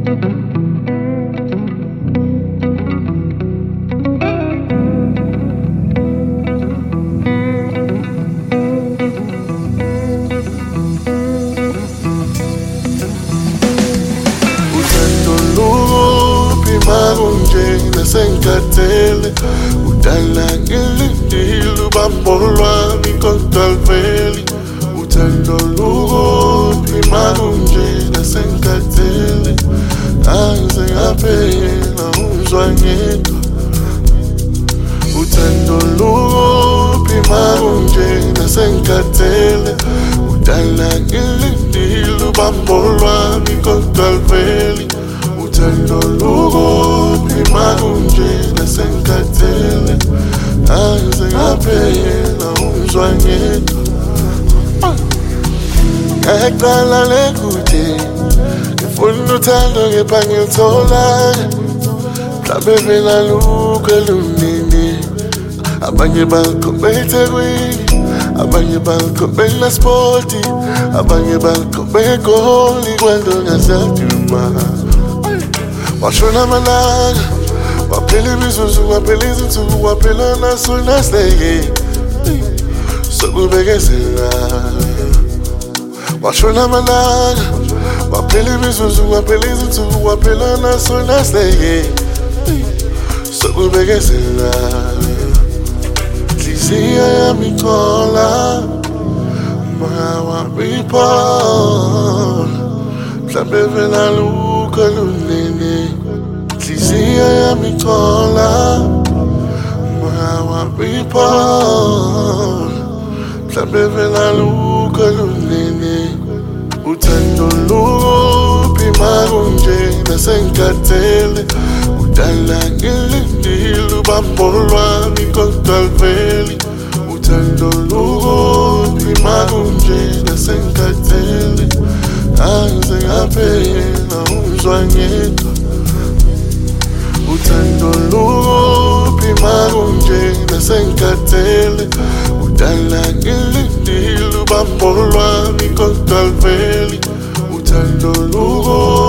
Senkathele udala ngilindile ubambo lwami kodwa uthando lukuphi makunje nasenkathele aze ngaphela uzwa ngedwa uthando lukuphi makunje nasenkathele udala ngilindile ubambo lwami kodwa uthando lukuphi makunje nasenkathele aze ngaphela uzwa ngedwa ngaqala lekude ngifuna uthando kepha ngilithola mhlambe vela lukho elunini abanye bakhombe eThekwini abanye bakhombe eNaspoti abanye bakhombe eGoli kwento ngasaduma washona amalanga waphela imizuzu waphela izinsuku waphela naso nasleke sokubekezela washona amalanga waphela imizuzu waphela izinsuku waphela naso nasleke sokubekezela inhliziyo yami ikhola mawaphiphona mhlambe vela lukho lunini inhliziyo yami ikhola mawaphiphona mhlambe vela lukho lunini uthando lukuphi makunje nasenkathele udala ngilindile ubambo lwami kodwa uthando lukuphi makunje nasenkathele aze ngaphela uzwa ngedwa uthando lukuphi makunje nasenkathele udala ngilindile ubambo lwami kodwa uthando lukuphi